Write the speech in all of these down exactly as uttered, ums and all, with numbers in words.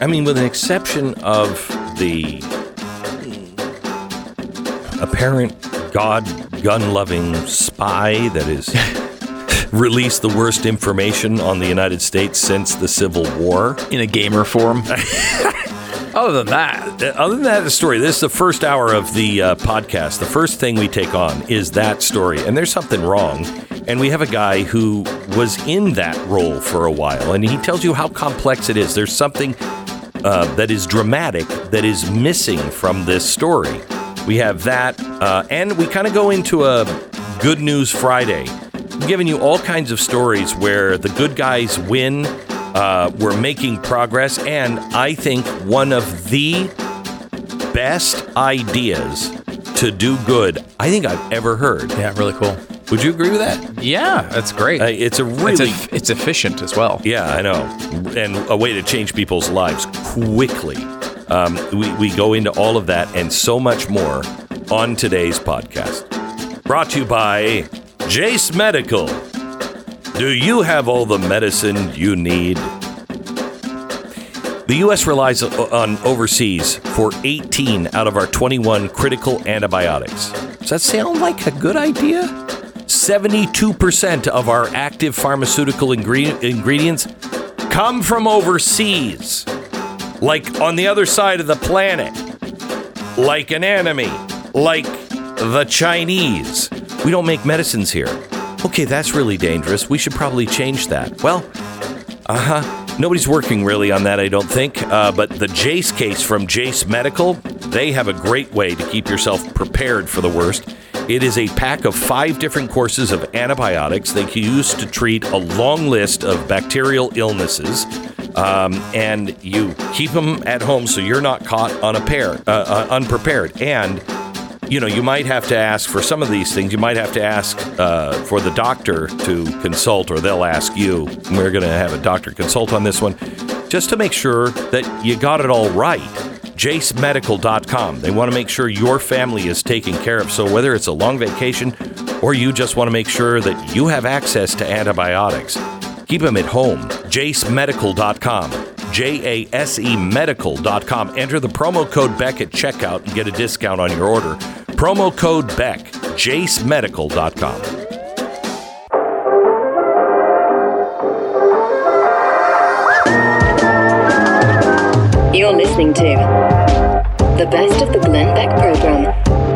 I mean, with an exception of the apparent God gun-loving spy that has released the worst information on the United States since the Civil War. In a gamer form. Other than that, other than that, the story, this is the first hour of the uh, podcast. The first thing we take on is that story. And there's something wrong. And we have a guy who was in that role for a while. And he tells you how complex it is. There's something uh, that is dramatic that is missing from this story. We have that. Uh, and we kind of go into a Good News Friday. I'm giving you all kinds of stories where the good guys win. Uh, we're making progress, and I think one of the best ideas to do good I think I've ever heard. Yeah, really cool. Would you agree with that? Yeah, that's great. Uh, it's a really... It's, e- it's efficient as well. Yeah, I know. And a way to change people's lives quickly. Um, we, we go into all of that and so much more on today's podcast. Brought to you by Jase Medical. Do you have all the medicine you need? The U S relies on overseas for eighteen out of our twenty-one critical antibiotics. Does that sound like a good idea? seventy-two percent of our active pharmaceutical ingre- ingredients come from overseas. Like on the other side of the planet. Like an enemy. Like the Chinese. We don't make medicines here. Okay, that's really dangerous. We should probably change that. Well, uh-huh. Nobody's working really on that, I don't think. Uh, but the Jase case from Jase Medical, they have a great way to keep yourself prepared for the worst. It is a pack of five different courses of antibiotics they can use to treat a long list of bacterial illnesses. Um, and you keep them at home so you're not caught unprepared. Uh, uh, unprepared. And you know, you might have to ask for some of these things. You might have to ask uh, for the doctor to consult, or they'll ask you. We're going to have a doctor consult on this one, just to make sure that you got it all right. Jase Medical dot com. They want to make sure your family is taken care of. So whether it's a long vacation or you just want to make sure that you have access to antibiotics, keep them at home. Jase Medical dot com. J A S E Medical dot com. Enter the promo code Beck at checkout and get a discount on your order. Promo code Beck. Jase Medical dot com. You're listening to the best of the Glenn Beck program.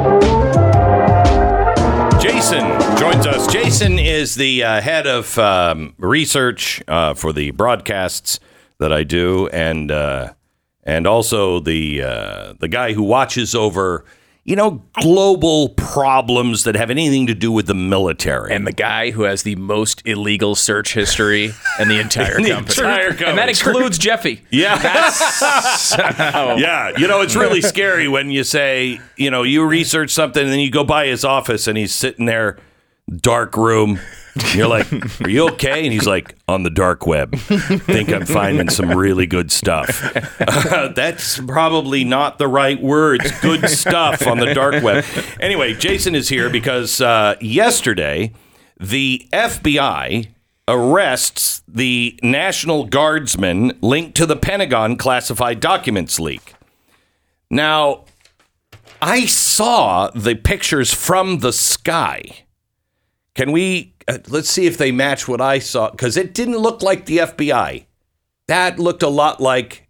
Jason joins us. Jason is the uh, head of um, research uh, for the broadcasts that I do, and uh, and also the uh, the guy who watches over, you know, global problems that have anything to do with the military. And the guy who has the most illegal search history in the entire the company. Entire company. And that includes Jeffy. Yeah. That's, yeah. You know, it's really scary when you say, you know, you research something and then you go by his office and he's sitting there, dark room. You're like, are you okay? And he's like, on the dark web. Think I'm finding some really good stuff. Uh, that's probably not the right words. Good stuff on the dark web. Anyway, Jason is here because uh, yesterday, the F B I arrests the National Guardsman linked to the Pentagon classified documents leak. Now, I saw the pictures from the sky. Can we, uh, let's see if they match what I saw, because it didn't look like the F B I. That looked a lot like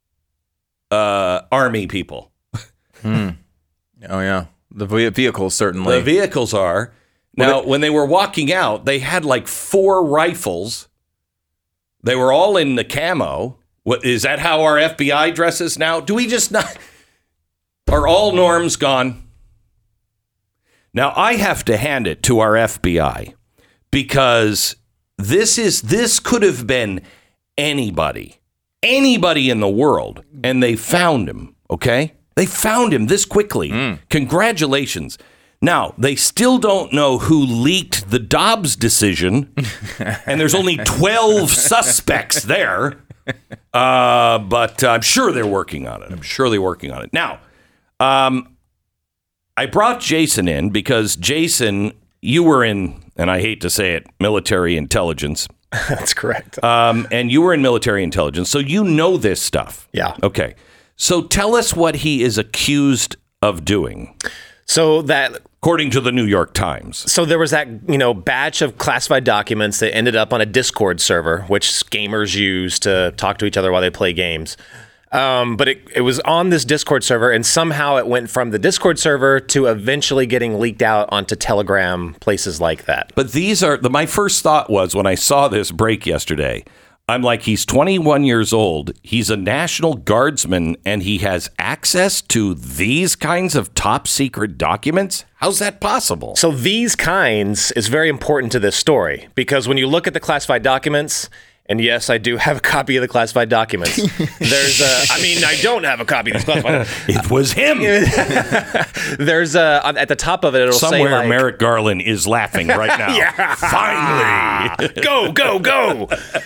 uh, Army people. hmm. Oh, yeah. The vehicles, certainly. The vehicles are. Now, well, they, when they were walking out, they had like four rifles. They were all in the camo. What, is that how our F B I dresses now? Do we just not, are all norms gone? Now, I have to hand it to our F B I because this is this could have been anybody, anybody in the world, and they found him, okay? They found him this quickly. Mm. Congratulations. Now, they still don't know who leaked the Dobbs decision, and there's only twelve suspects there, uh, but I'm sure they're working on it. I'm sure they're working on it. Now, um... I brought Jason in because, Jason, you were in, and I hate to say it, military intelligence. That's correct. Um, and you were in military intelligence, so you know this stuff. Yeah. Okay. So tell us what he is accused of doing. So that, according to the New York Times. So there was that, you know, batch of classified documents that ended up on a Discord server, which gamers use to talk to each other while they play games. Um, but it, it was on this Discord server, and somehow it went from the Discord server to eventually getting leaked out onto Telegram, places like that. But these are, the, my first thought was when I saw this break yesterday, I'm like, he's twenty-one years old, he's a National Guardsman, and he has access to these kinds of top secret documents? How's that possible? So these kinds is very important to this story, because when you look at the classified documents, and yes, I do have a copy of the classified documents. There's a, I mean, I don't have a copy of the classified. It was him. There's a, at the top of it, it'll Somewhere say like, Merrick Garland is laughing right now. Yeah. Finally. go, go, go.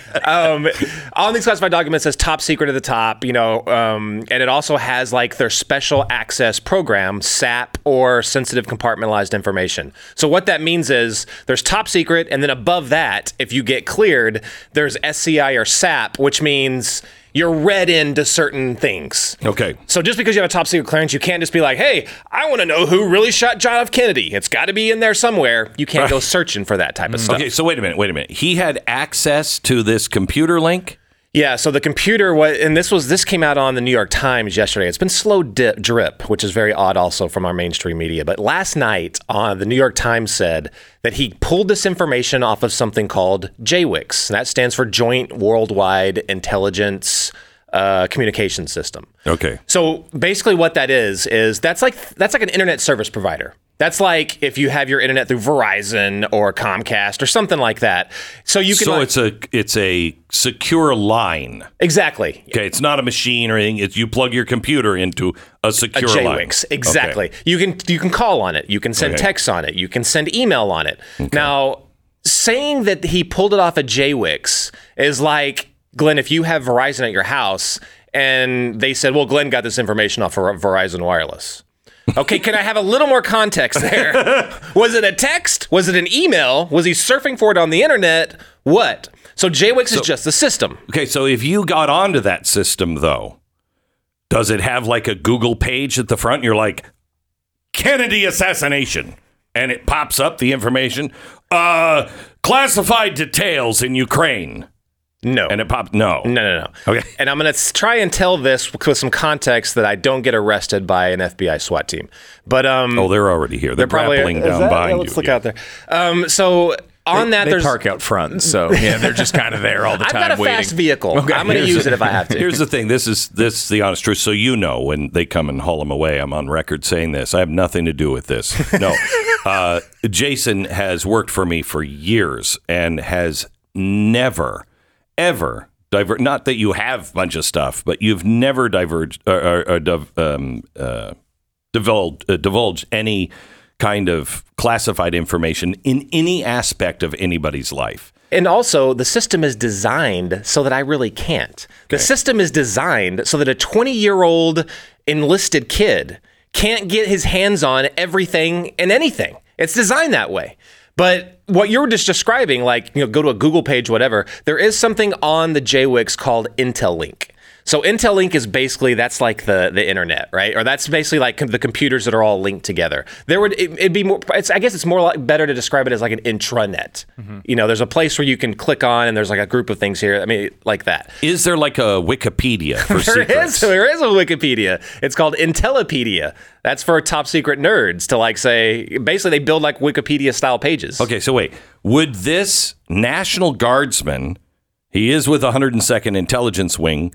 um, on these classified documents says top secret at the top, you know, um, and it also has like their special access program, S A P, or sensitive compartmentalized information. So what that means is there's top secret, and then above that, if you get cleared, there's S C I or S A P, which means you're read into certain things. Okay. So just because you have a top secret clearance, you can't just be like, hey, I want to know who really shot John F. Kennedy. It's got to be in there somewhere. You can't go searching for that type of stuff. Okay, so wait a minute, wait a minute. He had access to this computer link? Yeah, so the computer, was, and this was this came out on the New York Times yesterday. It's been slow dip, drip, which is very odd also from our mainstream media. But last night, on the New York Times said that he pulled this information off of something called J WICS, and that stands for Joint Worldwide Intelligence uh, Communication System. Okay. So basically, what that is is that's like that's like an internet service provider. That's like if you have your internet through Verizon or Comcast or something like that. So you can. So like, it's a it's a secure line. Exactly. Okay, it's not a machine or anything. It's you plug your computer into a secure a J line. WICS, exactly. Okay. You can you can call on it. You can send Okay. texts on it. You can send email on it. Okay. Now, saying that he pulled it off a J WICS is like, Glenn, if you have Verizon at your house and they said, well, Glenn got this information off of Verizon Wireless. Okay, can I have a little more context there? Was it a text? Was it an email? Was he surfing for it on the internet? What? So J WICS So- is just the system. Okay, so if you got onto that system, though, does it have like a Google page at the front? You're like, Kennedy assassination. And it pops up the information. Uh, classified details in Ukraine. No. And it popped. No. No, no, no. Okay. And I'm going to try and tell this with some context that I don't get arrested by an F B I SWAT team. But um, Oh, they're already here. They're, they're probably grappling is down that? behind Yeah, you. let's look Yeah. out there. Um, so on that, they there's park out front, so yeah, they're just kind of there all the I've time got a waiting. fast vehicle. Okay. I'm going to Here's use the- it if I have to. Here's the thing. This is this is the honest truth. So you know when they come and haul him away, I'm on record saying this. I have nothing to do with this. No. uh, Jason has worked for me for years and has never, ever divert. Not that you have a bunch of stuff, but you've never diverged or, or, or div- um, uh, divulged, uh, divulged any kind of classified information in any aspect of anybody's life. And also, the system is designed so that I really can't. The system is designed so that a twenty-year-old enlisted kid can't get his hands on everything and anything. It's designed that way. But what you were just describing, like, you know, go to a Google page, whatever, there is something on the J WICS called IntelliLink. So IntelliLink is basically, that's like the the internet, right? Or that's basically like com- the computers that are all linked together. There would it, it'd be more. It's, I guess it's more like better to describe it as like an intranet. Mm-hmm. You know, there's a place where you can click on, and there's like a group of things here. I mean, like that. Is there like a Wikipedia for There secrets? is there is a Wikipedia. It's called Intellipedia. That's for top secret nerds to like say. Basically, they build like Wikipedia style pages. Okay, so wait. Would this National Guardsman, he is with one hundred second Intelligence Wing,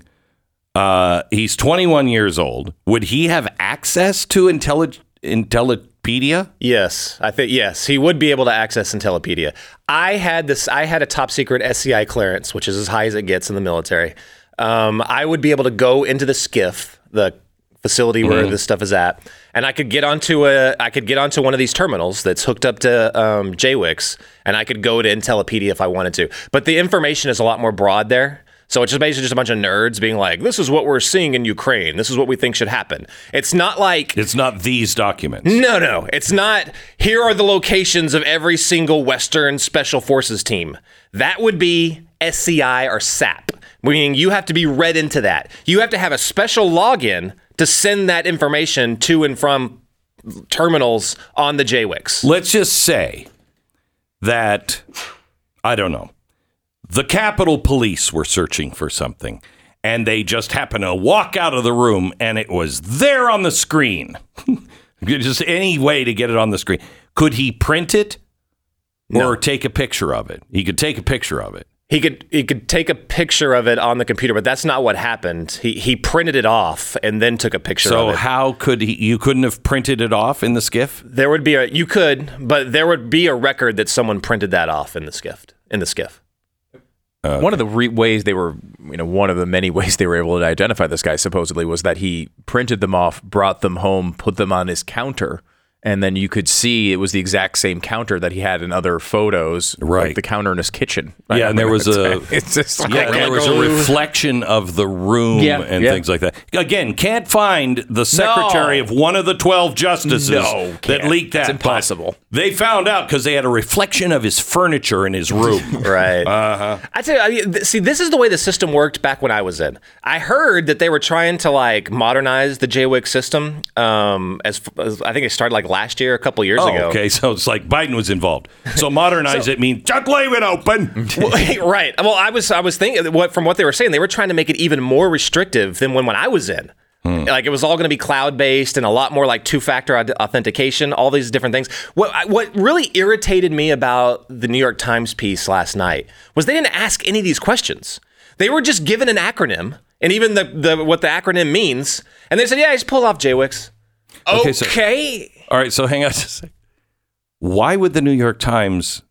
uh, he's twenty-one years old, would he have access to Intelli- Intellipedia? Yes, I think yes, he would be able to access Intellipedia. I had this. I had a top secret S C I clearance, which is as high as it gets in the military. Um, I would be able to go into the SCIF, the facility where Mm-hmm. this stuff is at, and I could get onto a. I could get onto one of these terminals that's hooked up to um, J WICS, and I could go to Intellipedia if I wanted to. But the information is a lot more broad there. So it's just basically just a bunch of nerds being like, this is what we're seeing in Ukraine. This is what we think should happen. It's not like... It's not these documents. No, no. It's not, here are the locations of every single Western Special Forces team. That would be S C I or S A P, meaning you have to be read into that. You have to have a special login to send that information to and from terminals on the J WICs. Let's just say that, I don't know, the Capitol Police were searching for something, and they just happened to walk out of the room, and it was there on the screen. Just any way to get it on the screen. Could he print it or No. take a picture of it? He could take a picture of it. He could he could take a picture of it on the computer, but that's not what happened. He he printed it off and then took a picture So of it. how could he? You couldn't have printed it off in the skiff? There would be a you could, but there would be a record that someone printed that off in the skiff. In the skiff. Uh, one of the re- ways they were, you know, one of the many ways they were able to identify this guy supposedly was that he printed them off, brought them home, put them on his counter, and then you could see it was the exact same counter that he had in other photos, Right. like the counter in his kitchen. Yeah, and there was a it's just like, yeah, there was a reflection of the room Yeah, and yeah. things like that. Again, can't find the secretary No. of one of the twelve justices No, that can't. leaked that. It's impossible. But they found out because they had a reflection of his furniture in his room. Right. Uh-huh. I tell you, I mean, th- see, this is the way the system worked back when I was in. I heard that they were trying to like modernize the J WIC system. Um, as, as I think it started like last year, a couple years Oh, ago. okay. So it's like Biden was involved. So modernize it means just leave it open. Well, right. Well, I was I was thinking what from what they were saying, they were trying to make it even more restrictive than when when I was in. Hmm. Like it was all going to be cloud based and a lot more like two factor authentication, all these different things. What I- what really irritated me about the New York Times piece last night was they didn't ask any of these questions. They were just given an acronym and even the, the what the acronym means, and they said, "Yeah, just pull off J WICs." Okay, Okay. so- All right. So hang on just a second. Why would the New York Times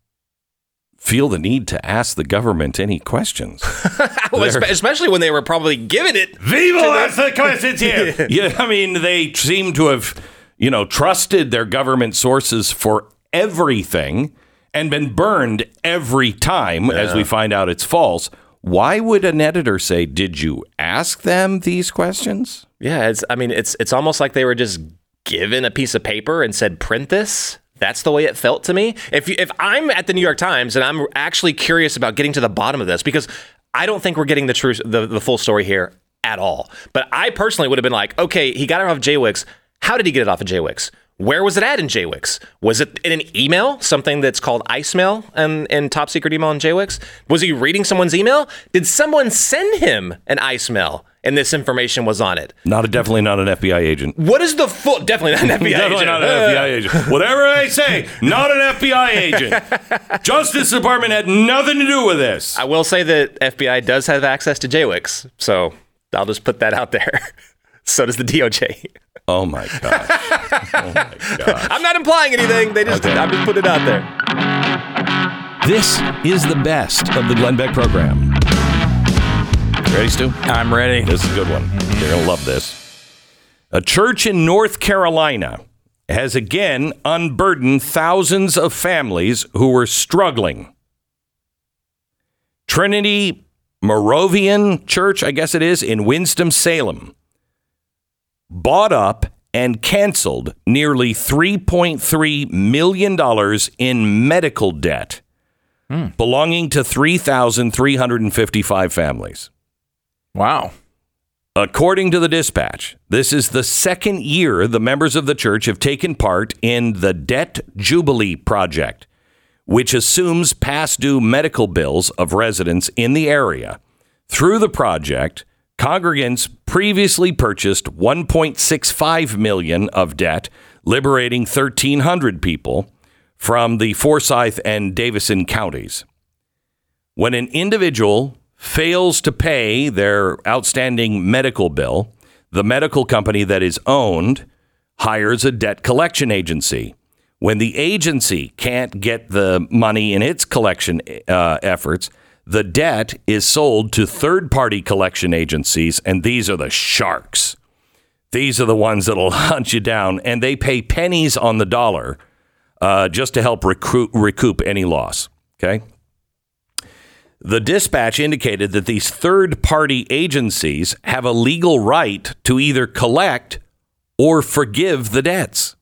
feel the need to ask the government any questions? Well, espe- especially when they were probably given it. We will ask the questions here. Yeah, I mean, they seem to have, you know, trusted their government sources for everything and been burned every time as we find out it's false. Why would an editor say, "Did you ask them these questions?" Yeah, it's. I mean, it's it's almost like they were just given a piece of paper and said, "Print this." That's the way it felt to me. If you, if I'm at the New York Times and I'm actually curious about getting to the bottom of this, because I don't think we're getting the true the, the full story here at all. But I personally would have been like, okay, he got it off J WICs. How did he get it off of J WICs? Where was it at in J WICs? Was it in an email, something that's called IceMail and, and top secret email in J WICs? Was he reading someone's email? Did someone send him an IceMail and this information was on it? Not a, definitely not an F B I agent. What is the full? Definitely not an F B I Definitely agent. not an F B I agent. Whatever I say, not an F B I agent. Justice Department had nothing to do with this. I will say that F B I does have access to J WICs, so I'll just put that out there. So does the D O J. Oh my gosh. Oh my gosh. I'm not implying anything. They just, I'm just putting it out there. This is the best of the Glenn Beck program. Ready, Stu? I'm ready. This is a good one. You're going to love this. A church in North Carolina has again unburdened thousands of families who were struggling. Trinity Moravian Church, I guess it is, in Winston-Salem, bought up and canceled nearly three point three million dollars in medical debt hmm. belonging to three thousand three hundred fifty-five families. Wow. According to the Dispatch, this is the second year the members of the church have taken part in the Debt Jubilee Project, which assumes past due medical bills of residents in the area. Through the project, congregants previously purchased one point six five million dollars of debt, liberating thirteen hundred people from the Forsyth and Davison counties. When an individual fails to pay their outstanding medical bill, the medical company that is owned hires a debt collection agency. When the agency can't get the money in its collection uh, efforts, the debt is sold to third-party collection agencies, and these are the sharks. These are the ones that'll hunt you down, and they pay pennies on the dollar uh, just to help recruit, recoup any loss. Okay? The dispatch indicated that these third-party agencies have a legal right to either collect or forgive the debts.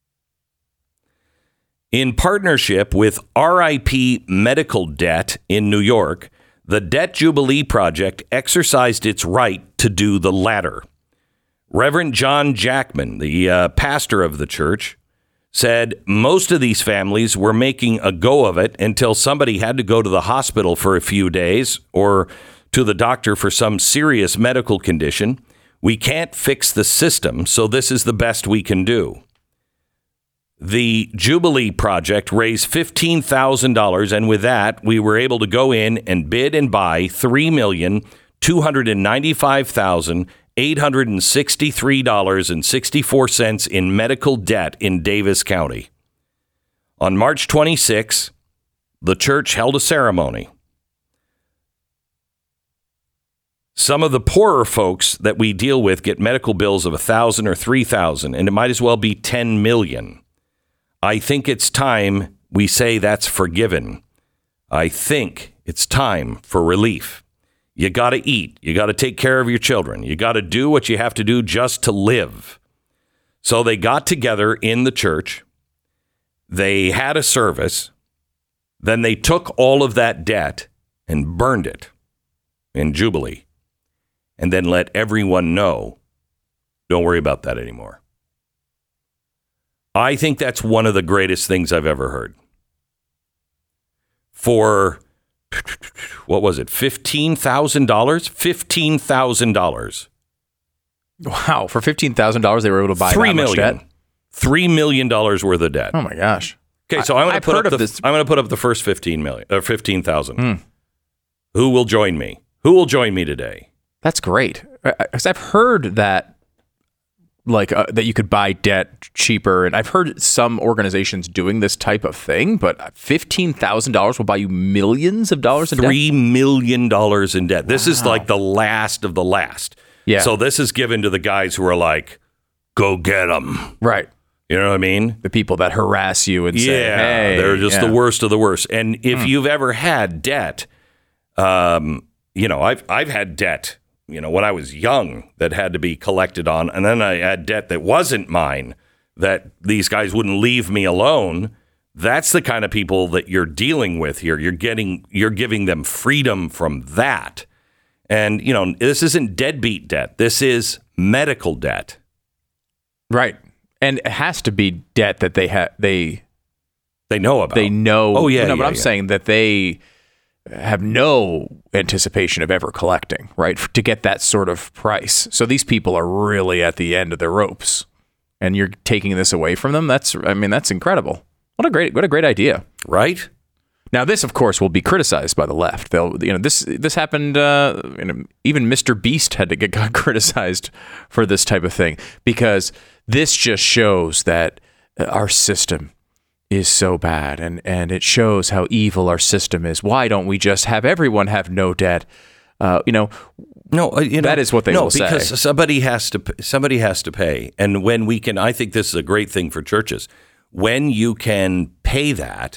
In partnership with R I P Medical Debt in New York, the Debt Jubilee Project exercised its right to do the latter. Reverend John Jackman, the uh, pastor of the church, said most of these families were making a go of it until somebody had to go to the hospital for a few days or to the doctor for some serious medical condition. We can't fix the system, so this is the best we can do. The Jubilee Project raised fifteen thousand dollars, and with that, we were able to go in and bid and buy three million two hundred ninety-five thousand eight hundred sixty-three dollars and sixty-four cents in medical debt in Davis County. On March twenty-sixth, the church held a ceremony. Some of the poorer folks that we deal with get medical bills of one thousand dollars or three thousand dollars, and it might as well be ten million dollars. I think it's time we say that's forgiven. I think it's time for relief. You got to eat. You got to take care of your children. You got to do what you have to do just to live. So they got together in the church. They had a service. Then they took all of that debt and burned it in Jubilee. And then let everyone know, don't worry about that anymore. I think that's one of the greatest things I've ever heard. For, what was it, fifteen thousand dollars? fifteen thousand dollars. Wow, for fifteen thousand dollars they were able to buy Three that million. much debt? Three million dollars worth of debt. Oh my gosh. Okay, so I'm going to put heard up of the this. I'm going to put up the first fifteen million or fifteen thousand. Mm. Who will join me? Who will join me today? That's great. Because I've heard that like uh, that you could buy debt cheaper, and I've heard some organizations doing this type of thing, but fifteen thousand dollars will buy you millions of dollars in debt? Three million dollars in debt. This wow. is like the last of the last. Yeah. So this is given to the guys who are like, go get them. Right. You know what I mean? The people that harass you and yeah, say, hey. They're just yeah. the worst of the worst. And if mm. you've ever had debt, um, you know, I've I've had debt, you know, when I was young that had to be collected on. And then I had debt that wasn't mine, that these guys wouldn't leave me alone. That's the kind of people that you're dealing with here. You're getting, you're giving them freedom from that. And, you know, this isn't deadbeat debt. This is medical debt. Right. And it has to be debt that they have, they, they know about. They know. Oh, yeah. No, yeah, but I'm yeah. saying that they have no anticipation of ever collecting, right? To get that sort of price. So these people are really at the end of their ropes, and you're taking this away from them. That's, I mean, that's incredible. What a great, what a great idea. Right? Now, this, of course, will be criticized by the left. They'll, you know, this this happened. Uh, you know, even Mister Beast had to get got criticized for this type of thing, because this just shows that our system is so bad, and and it shows how evil our system is. Why don't we just have everyone have no debt? Uh, you know, no, you know, that is what they no, will say. No, because somebody has to somebody has to pay, and when we can, I think this is a great thing for churches. When you can pay that,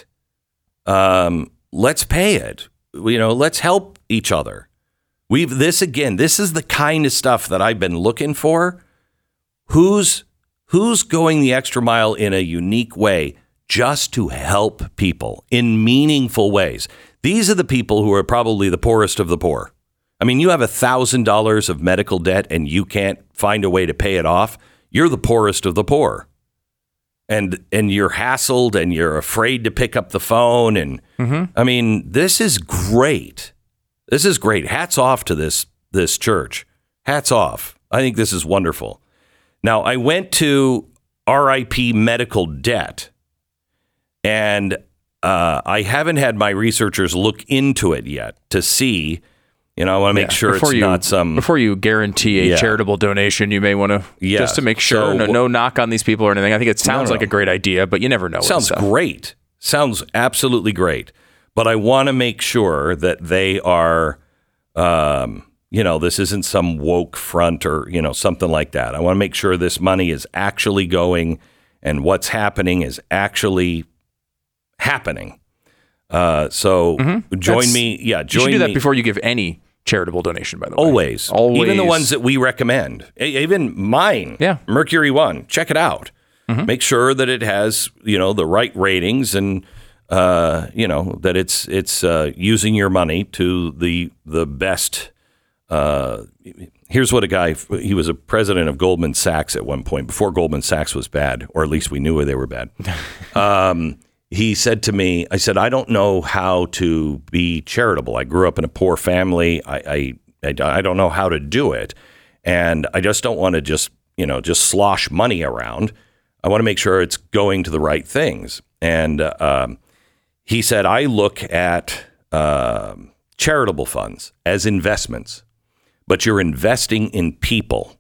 um, let's pay it. You know, let's help each other. We've this again. This is the kind of stuff that I've been looking for. Who's who's going the extra mile in a unique way just to help people in meaningful ways? These are the people who are probably the poorest of the poor. I mean, you have a thousand dollars of medical debt and you can't find a way to pay it off. You're the poorest of the poor. And and you're hassled and you're afraid to pick up the phone. And mm-hmm. I mean, this is great. This is great. Hats off to this this church. Hats off. I think this is wonderful. Now, I went to R I P Medical Debt, and uh, I haven't had my researchers look into it yet to see. You know, I want to make yeah, sure it's you, not some... Before you guarantee a yeah. charitable donation, you may want to, yeah. just to make sure, so, no, no knock on these people or anything. I think it sounds no, no. like a great idea, but you never know. Sounds great. Sounds absolutely great. But I want to make sure that they are, um, you know, this isn't some woke front or, you know, something like that. I want to make sure this money is actually going and what's happening is actually happening. Uh, so Mm-hmm. join That's- me. Yeah, You join should do that me. before you give any charitable donation, by the way. Always. Always. Even the ones that we recommend. E- Even mine. Yeah. Mercury One. Check it out. Mm-hmm. Make sure that it has, you know, the right ratings and, uh, you know, that it's it's uh, using your money to the the best. Uh, here's what a guy, he was a president of Goldman Sachs at one point, before Goldman Sachs was bad, or at least we knew they were bad. Um, he said to me, I said, I don't know how to be charitable. I grew up in a poor family. I, I, I, I don't know how to do it. And I just don't want to just, you know, just slosh money around. I want to make sure it's going to the right things. And uh, um, he said, I look at uh, charitable funds as investments, but you're investing in people.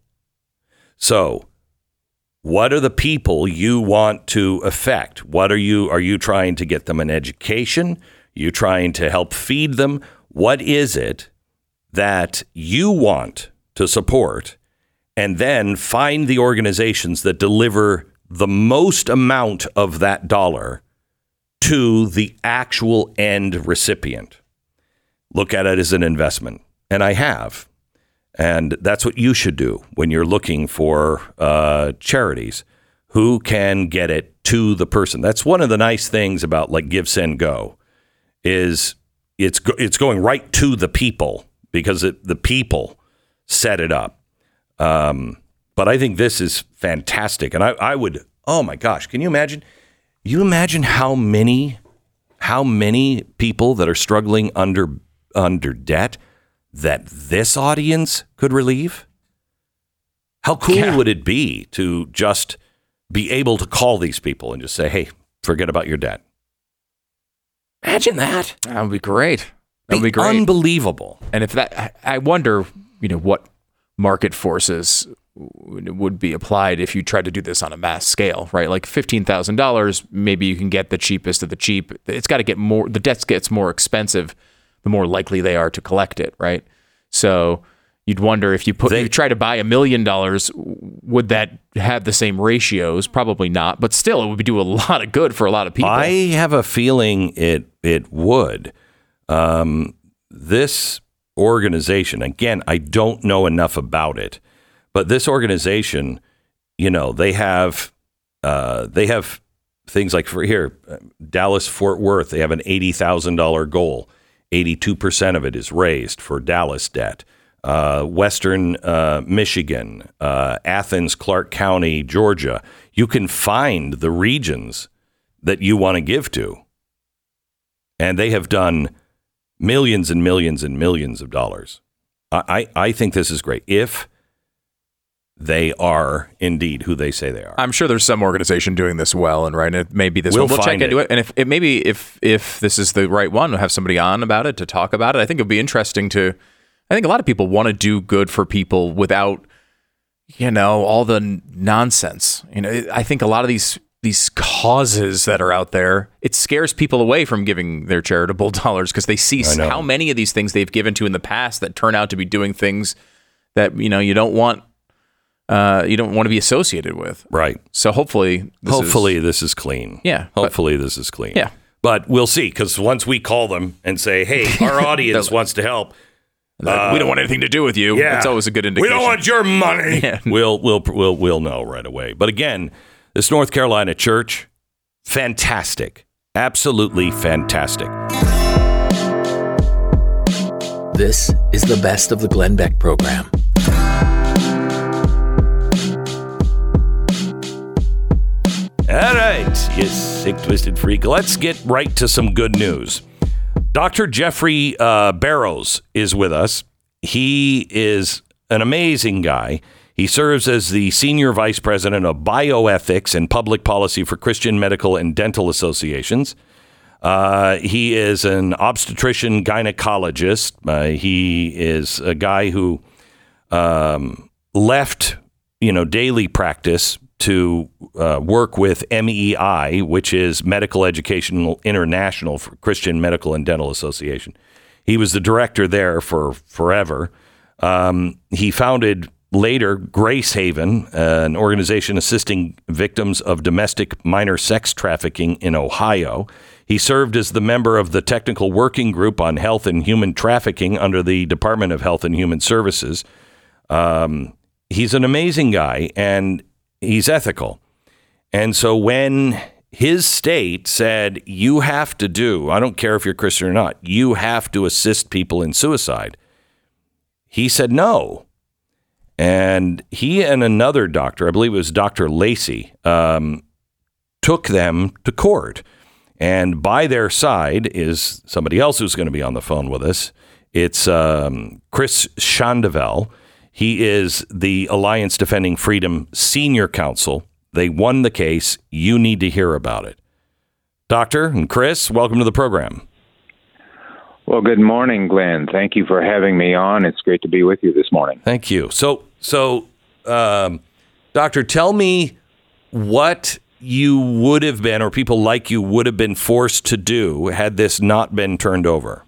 So what are the people you want to affect? What are you, are you trying to get them an education? Are you trying to help feed them? What is it that you want to support? And then find the organizations that deliver the most amount of that dollar to the actual end recipient. Look at it as an investment. And I have. And that's what you should do when you're looking for uh, charities. Who can get it to the person? That's one of the nice things about like Give, Send, Go is it's go- it's going right to the people because it, the people set it up. Um, but I think this is fantastic. And I, I would, oh my gosh, can you imagine? You imagine how many, how many people that are struggling under under debt that this audience could relieve? How cool Yeah. would it be to just be able to call these people and just say, hey, forget about your debt? Imagine that. That would be great. That would be great. Unbelievable. And if that, I I wonder, you know, what market forces would would be applied if you tried to do this on a mass scale, right? Like fifteen thousand dollars, maybe you can get the cheapest of the cheap. It's got to get more, the debt gets more expensive, the more likely they are to collect it, right? So you'd wonder if you put, They- you try to buy a million dollars, would that have the same ratios? Probably not, but still it would do a lot of good for a lot of people. I have a feeling it it would. Um, this organization, again, I don't know enough about it, but this organization, you know, they have uh, they have things like for here, Dallas Fort Worth, they have an eighty thousand dollars goal. eighty-two percent of it is raised for Dallas debt. Uh, Western uh, Michigan, uh, Athens, Clark County, Georgia. You can find the regions that you want to give to. And they have done millions and millions and millions of dollars. I, I, I think this is great. If they are indeed who they say they are. I'm sure there's some organization doing this well, and right, and it maybe this We'll one. We'll check find into it. it, and if it maybe if if this is the right one, we'll have somebody on about it to talk about it. I think it'd be interesting to. I think a lot of people want to do good for people without, you know, all the n- nonsense. You know, I think a lot of these these causes that are out there, it scares people away from giving their charitable dollars because they see I know. how many of these things they've given to in the past that turn out to be doing things that, you know, you don't want. Uh, you don't want to be associated with. Right. So hopefully, this Hopefully is, this is clean. Yeah, but- Hopefully this is clean. Yeah. But we'll see, because once we call them and say, hey, our audience wants to help. like, we don't want anything to do with you. Yeah. It's always a good indication. We don't want your money. Yeah. We'll we'll we'll we'll know right away. But again, this North Carolina church, fantastic, absolutely fantastic. This is the best of the Glenn Beck program. All right, you sick, twisted freak. Let's get right to some good news. Doctor Jeffrey uh, Barrows is with us. He is an amazing guy. He serves as the Senior Vice President of Bioethics and Public Policy for Christian Medical and Dental Associations. Uh, he is an obstetrician gynecologist. Uh, he is a guy who um, left, you know, daily practice to uh, work with M E I, which is Medical Educational International for Christian Medical and Dental Association. He was the director there for forever. Um, he founded later Grace Haven, uh, an organization assisting victims of domestic minor sex trafficking in Ohio. He served as the member of the Technical Working Group on Health and Human Trafficking under the Department of Health and Human Services. Um, he's an amazing guy, and he's ethical. And so when his state said, you have to do, I don't care if you're Christian or not, you have to assist people in suicide, he said no. And he and another doctor, I believe it was Doctor Lacey, um, took them to court. And by their side is somebody else who's going to be on the phone with us. It's um, Chris Schandevel. He is the Alliance Defending Freedom Senior Counsel. They won the case. You need to hear about it. Doctor and Chris, welcome to the program. Well, good morning, Glenn. Thank you for having me on. It's great to be with you this morning. Thank you. So, so, um, Doctor, tell me what you would have been, or people like you would have been forced to do had this not been turned over.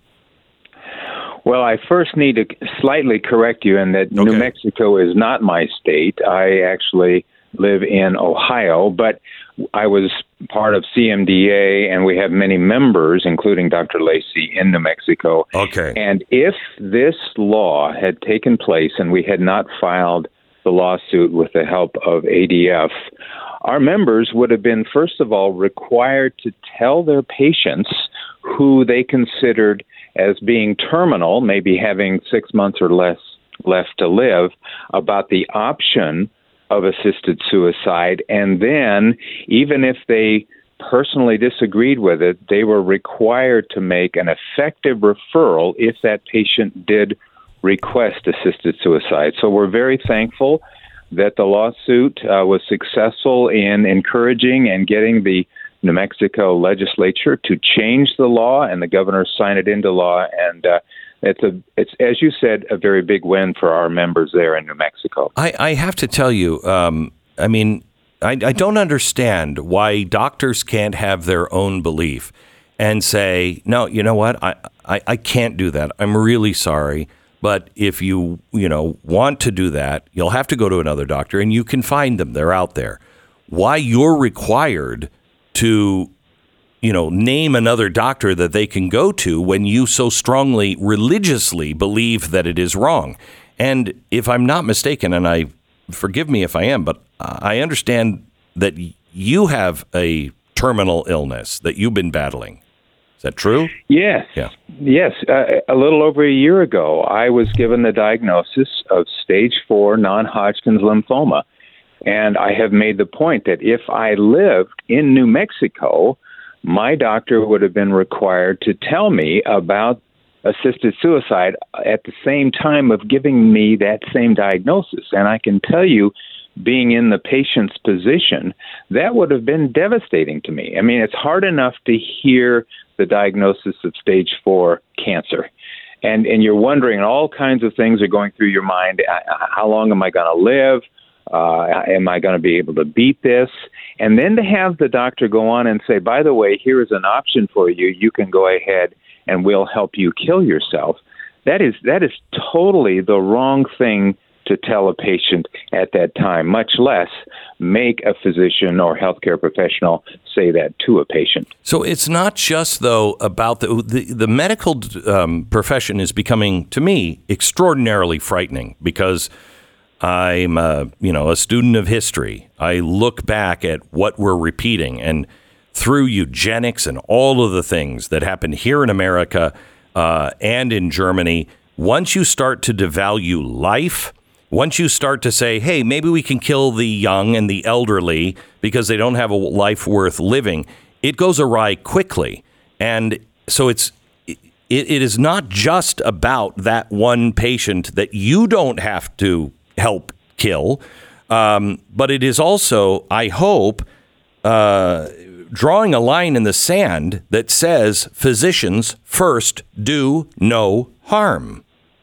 Well, I first need to slightly correct you in that okay. New Mexico is not my state. I actually live in Ohio, but I was part of C M D A, and we have many members, including Doctor Lacey, in New Mexico. Okay. And if this law had taken place and we had not filed the lawsuit with the help of A D F, our members would have been, first of all, required to tell their patients who they considered as being terminal, maybe having six months or less left to live, about the option of assisted suicide. And then, even if they personally disagreed with it, they were required to make an effective referral if that patient did request assisted suicide. So we're very thankful that the lawsuit uh, was successful in encouraging and getting the New Mexico legislature to change the law, and the governor signed it into law. And uh, it's a, it's as you said, a very big win for our members there in New Mexico. I, I have to tell you, um, I mean, I, I don't understand why doctors can't have their own belief and say, no, you know what, I, I, I can't do that. I'm really sorry. But if you, you know, want to do that, you'll have to go to another doctor, and you can find them. They're out there. Why you're required to, you know, name another doctor that they can go to when you so strongly religiously believe that it is wrong. And if I'm not mistaken, and I forgive me if I am, but I understand that you have a terminal illness that you've been battling. Is that true? Yes. Yeah. Yes. Uh, a little over a year ago, I was given the diagnosis of stage four non-Hodgkin's lymphoma. And I have made the point that if I lived in New Mexico, my doctor would have been required to tell me about assisted suicide at the same time of giving me that same diagnosis. And I can tell you, being in the patient's position, that would have been devastating to me. I mean, it's hard enough to hear the diagnosis of stage four cancer. And and you're wondering, all kinds of things are going through your mind. How long am I going to live? Uh, am I going to be able to beat this? And then to have the doctor go on and say, by the way, here is an option for you. You can go ahead and we'll help you kill yourself. That is that is totally the wrong thing to tell a patient at that time, much less make a physician or healthcare professional say that to a patient. So it's not just, though, about the the, the medical um, profession is becoming, to me, extraordinarily frightening because I'm a, you know, a student of history. I look back at what we're repeating, and through eugenics and all of the things that happened here in America uh, and in Germany, once you start to devalue life, once you start to say, hey, maybe we can kill the young and the elderly because they don't have a life worth living, it goes awry quickly. And so it's it, it is not just about that one patient that you don't have to help kill, um, but it is also, I hope, uh, drawing a line in the sand that says physicians first do no harm.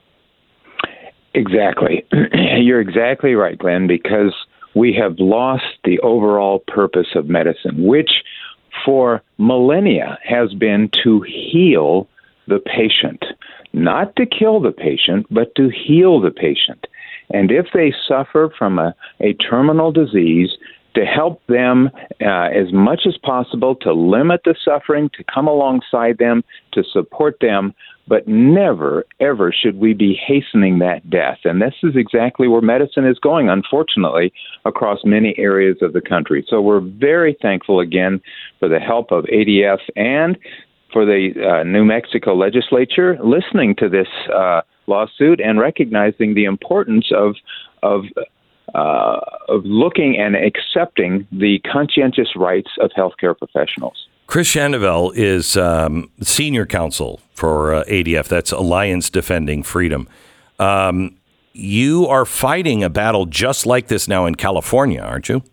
Exactly. You're exactly right, Glenn, because we have lost the overall purpose of medicine, which for millennia has been to heal the patient, not to kill the patient, but to heal the patient. And if they suffer from a, a terminal disease, to help them uh, as much as possible, to limit the suffering, to come alongside them, to support them. But never, ever should we be hastening that death. And this is exactly where medicine is going, unfortunately, across many areas of the country. So we're very thankful again for the help of A D F and for the uh, New Mexico legislature listening to this uh, lawsuit and recognizing the importance of of uh, of looking and accepting the conscientious rights of healthcare professionals. Chris Shandovel is um, senior counsel for uh, A D F. That's Alliance Defending Freedom. Um, you are fighting a battle just like this now in California, aren't you?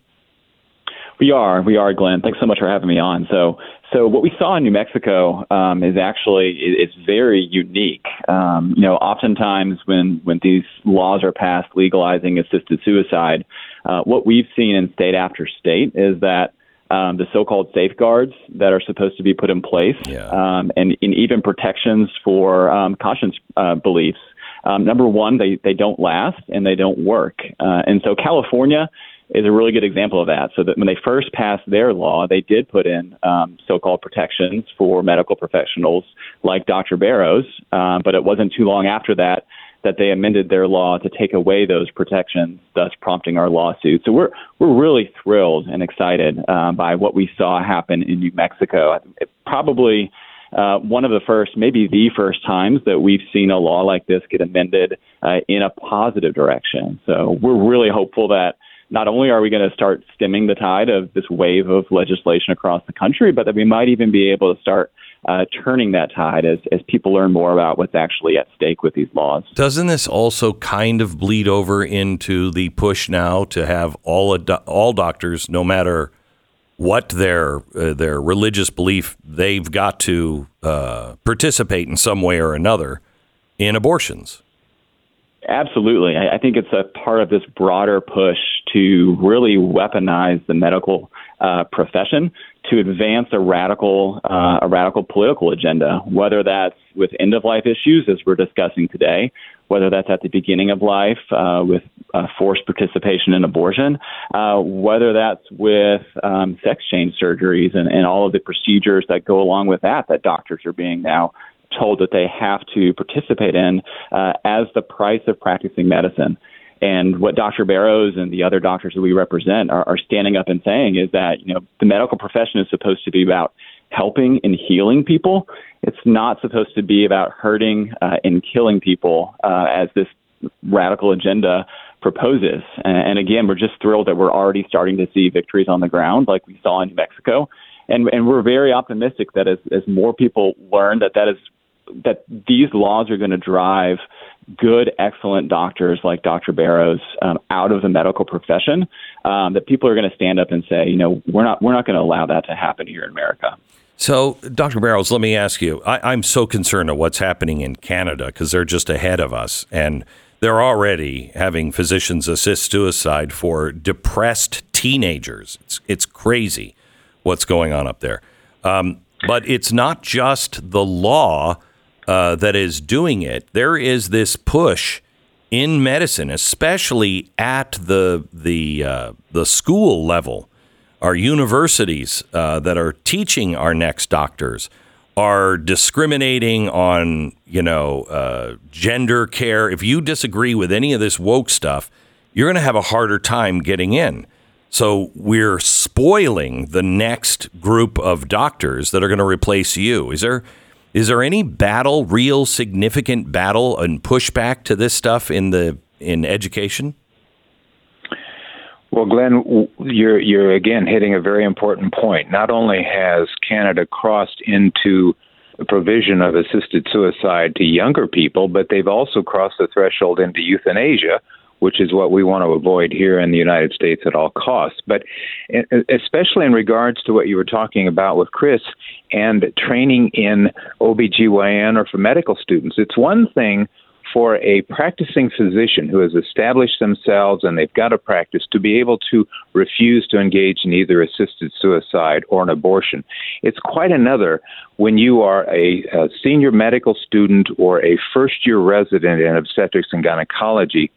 We are. We are, Glenn. Thanks so much for having me on. So, so what we saw in New Mexico um, is actually it's very unique. Um, you know, oftentimes when when these laws are passed legalizing assisted suicide, uh, what we've seen in state after state is that Um, the so-called safeguards that are supposed to be put in place, yeah. um, and, and even protections for um, conscience uh, beliefs. Um, number one, they, they don't last and they don't work. Uh, and so California is a really good example of that. So that when they first passed their law, they did put in um, so-called protections for medical professionals like Doctor Barrows, uh, but it wasn't too long after that that they amended their law to take away those protections, thus prompting our lawsuit. So we're we're really thrilled and excited uh, by what we saw happen in New Mexico. It probably uh, one of the first, maybe the first times that we've seen a law like this get amended uh, in a positive direction. So we're really hopeful that not only are we going to start stemming the tide of this wave of legislation across the country, but that we might even be able to start Uh, turning that tide as, as people learn more about what's actually at stake with these laws. Doesn't this also kind of bleed over into the push now to have all ado- all doctors, no matter what their uh, their religious belief, they've got to uh, participate in some way or another in abortions? Absolutely. I, I think it's a part of this broader push to really weaponize the medical uh, profession to advance a radical, uh, a radical political agenda, whether that's with end-of-life issues, as we're discussing today, whether that's at the beginning of life uh, with uh, forced participation in abortion, uh, whether that's with um, sex change surgeries and, and all of the procedures that go along with that, that doctors are being now told that they have to participate in uh, as the price of practicing medicine. And what Doctor Barrows and the other doctors that we represent are, are standing up and saying is that, you know, the medical profession is supposed to be about helping and healing people. It's not supposed to be about hurting uh, and killing people uh, as this radical agenda proposes. And, and again, we're just thrilled that we're already starting to see victories on the ground like we saw in New Mexico. And, and we're very optimistic that as, as more people learn that that is that these laws are going to drive good, excellent doctors like Doctor Barrows um, out of the medical profession, um, that people are going to stand up and say, you know, we're not we're not going to allow that to happen here in America. So, Doctor Barrows, let me ask you, I, I'm so concerned of what's happening in Canada because they're just ahead of us, and they're already having physicians assist suicide for depressed teenagers. It's, it's crazy what's going on up there. Um, but it's not just the law Uh, that is doing it. There is this push in medicine, especially at the the uh, the school level. Our universities uh, that are teaching our next doctors are discriminating on, you know, uh, gender care. If you disagree with any of this woke stuff, you're going to have a harder time getting in. So we're spoiling the next group of doctors that are going to replace you. Is there Is there any battle, real significant battle and pushback to this stuff in the in education? Well, Glenn, you're you're again hitting a very important point. Not only has Canada crossed into the provision of assisted suicide to younger people, but they've also crossed the threshold into euthanasia, which is what we want to avoid here in the United States at all costs. But especially in regards to what you were talking about with Chris and training in O B G Y N or for medical students, it's one thing for a practicing physician who has established themselves and they've got a practice to be able to refuse to engage in either assisted suicide or an abortion. It's quite another when you are a, a senior medical student or a first-year resident in obstetrics and gynecology,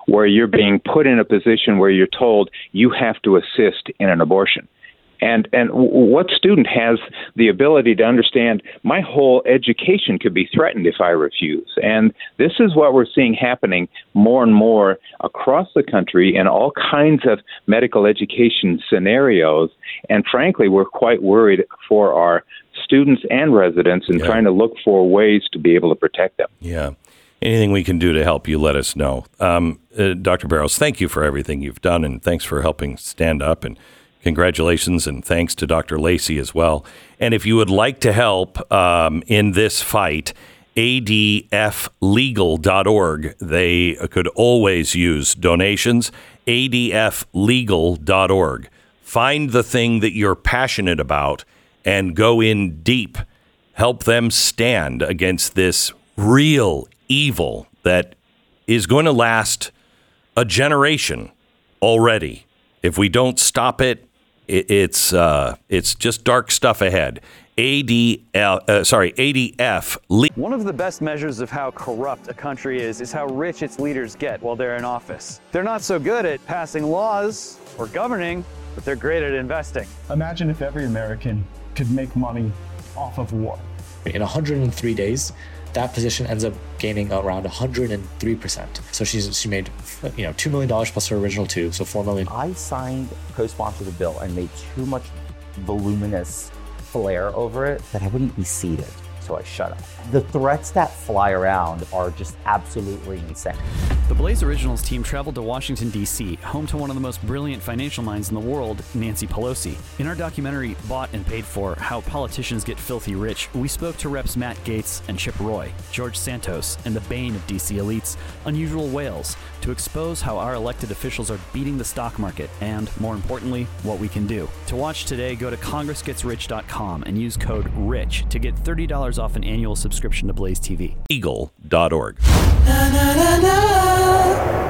where you're being put in a position where you're told you have to assist in an abortion. And and what student has the ability to understand my whole education could be threatened if I refuse? And this is what we're seeing happening more and more across the country in all kinds of medical education scenarios. And frankly, we're quite worried for our students and residents and yeah. trying to look for ways to be able to protect them. Yeah. Anything we can do to help you, let us know. Um, uh, Doctor Barrows, thank you for everything you've done, and thanks for helping stand up, and congratulations and thanks to Doctor Lacey as well. And if you would like to help um, in this fight, A D F legal dot org. They could always use donations. A D F legal dot org. Find the thing that you're passionate about and go in deep. Help them stand against this real evil that is going to last a generation already. If we don't stop it, It's uh, it's just dark stuff ahead. A D L, uh, sorry, A D F. One of the best measures of how corrupt a country is is how rich its leaders get while they're in office. They're not so good at passing laws or governing, but they're great at investing. Imagine if every American could make money off of war. In one hundred three days, that position ends up gaining around one hundred three percent. So she's she made, you know, two million dollars plus her original two, so four million dollars. I signed, co-sponsored the bill and made too much voluminous flair over it that I wouldn't be seated, so I shut up. The threats that fly around are just absolutely insane. The Blaze Originals team traveled to Washington, D C, home to one of the most brilliant financial minds in the world, Nancy Pelosi. In our documentary, Bought and Paid For, How Politicians Get Filthy Rich, we spoke to Reps Matt Gaetz and Chip Roy, George Santos, and the bane of D C elites, Unusual Whales, to expose how our elected officials are beating the stock market and, more importantly, what we can do. To watch today, go to congress gets rich dot com and use code RICH to get thirty dollars off an annual subscription to Blaze T V. Eagle dot org. Na, na, na, na.